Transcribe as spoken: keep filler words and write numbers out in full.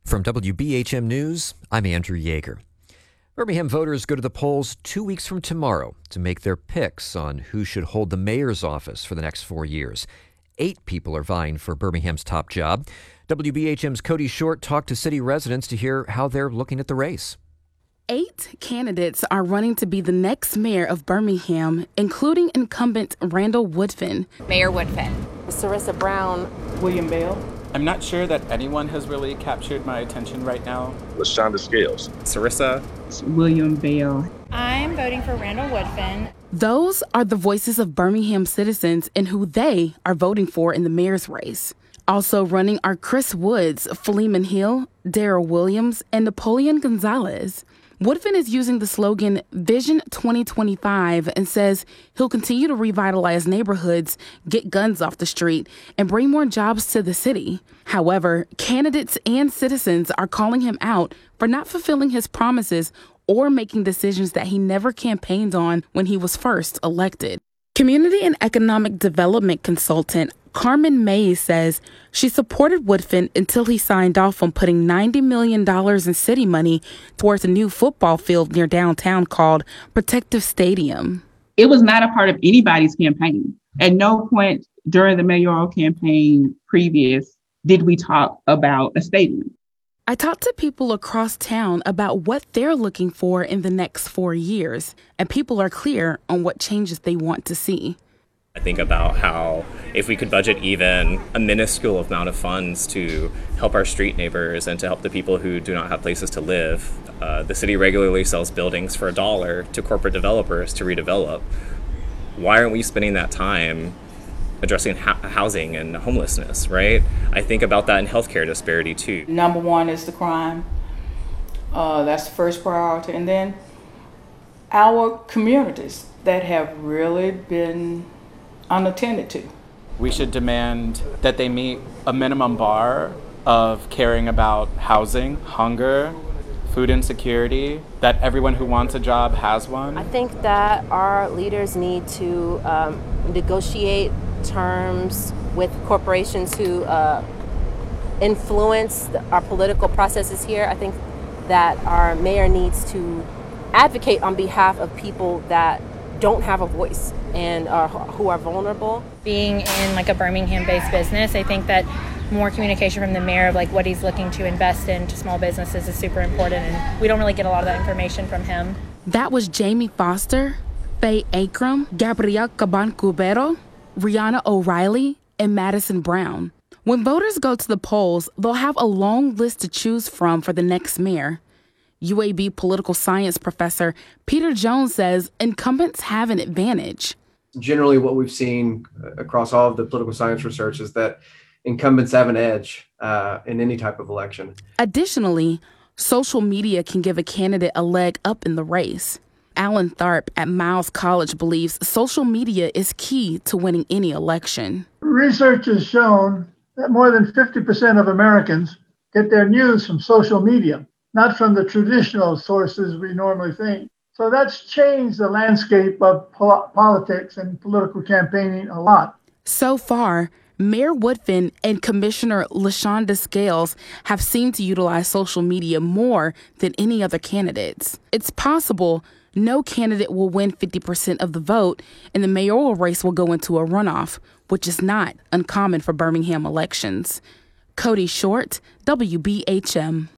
From W B H M News, I'm Andrew Yeager. Birmingham voters go to the polls two weeks from tomorrow to make their picks on who should hold the mayor's office for the next four years. Eight people are vying for Birmingham's top job. W B H M's Cody Short talked to city residents to hear how they're looking at the race. Eight candidates are running to be the next mayor of Birmingham, including incumbent Randall Woodfin. Mayor Woodfin. Sarissa Brown. William Bell. I'm not sure that anyone has really captured my attention right now. LaShonda Scales. Sarissa. William Bell. I'm voting for Randall Woodfin. Those are the voices of Birmingham citizens and who they are voting for in the mayor's race. Also running are Chris Woods, Philemon Hill, Darrell Williams, and Napoleon Gonzalez. Woodfin is using the slogan Vision twenty twenty-five and says he'll continue to revitalize neighborhoods, get guns off the street, and bring more jobs to the city. However, candidates and citizens are calling him out for not fulfilling his promises or making decisions that he never campaigned on when he was first elected. Community and economic development consultant Carmen Mays says she supported Woodfin until he signed off on putting ninety million dollars in city money towards a new football field near downtown called Protective Stadium. It was not a part of anybody's campaign. At no point during the mayoral campaign previous did we talk about a stadium. I talked to people across town about what they're looking for in the next four years, and people are clear on what changes they want to see. I think about how if we could budget even a minuscule amount of funds to help our street neighbors and to help the people who do not have places to live. Uh, the city regularly sells buildings for a dollar to corporate developers to redevelop. Why aren't we spending that time addressing ha- housing and homelessness, right? I think about that in healthcare disparity too. Number one is the crime. Uh, that's the first priority. And then our communities that have really been unattended to. We should demand that they meet a minimum bar of caring about housing, hunger, food insecurity, that everyone who wants a job has one. I think that our leaders need to um, negotiate terms with corporations who uh, influence the, our political processes here. I think that our mayor needs to advocate on behalf of people that don't have a voice and are, who are vulnerable. Being in like a Birmingham-based business, I think that more communication from the mayor of like what he's looking to invest into small businesses is super important, and we don't really get a lot of that information from him. That was Jamie Foster, Faye Akram, Gabrielle Caban-Cubero, Rihanna O'Reilly, and Madison Brown. When voters go to the polls, they'll have a long list to choose from for the next mayor. U A B political science professor Peter Jones says incumbents have an advantage. Generally, what we've seen across all of the political science research is that incumbents have an edge uh, in any type of election. Additionally, social media can give a candidate a leg up in the race. Alan Tharp at Miles College believes social media is key to winning any election. Research has shown that more than fifty percent of Americans get their news from social media, not from the traditional sources we normally think. So that's changed the landscape of pol- politics and political campaigning a lot. So far, Mayor Woodfin and Commissioner LaShonda Scales have seemed to utilize social media more than any other candidates. It's possible no candidate will win fifty percent of the vote and the mayoral race will go into a runoff, which is not uncommon for Birmingham elections. Cody Short, W B H M.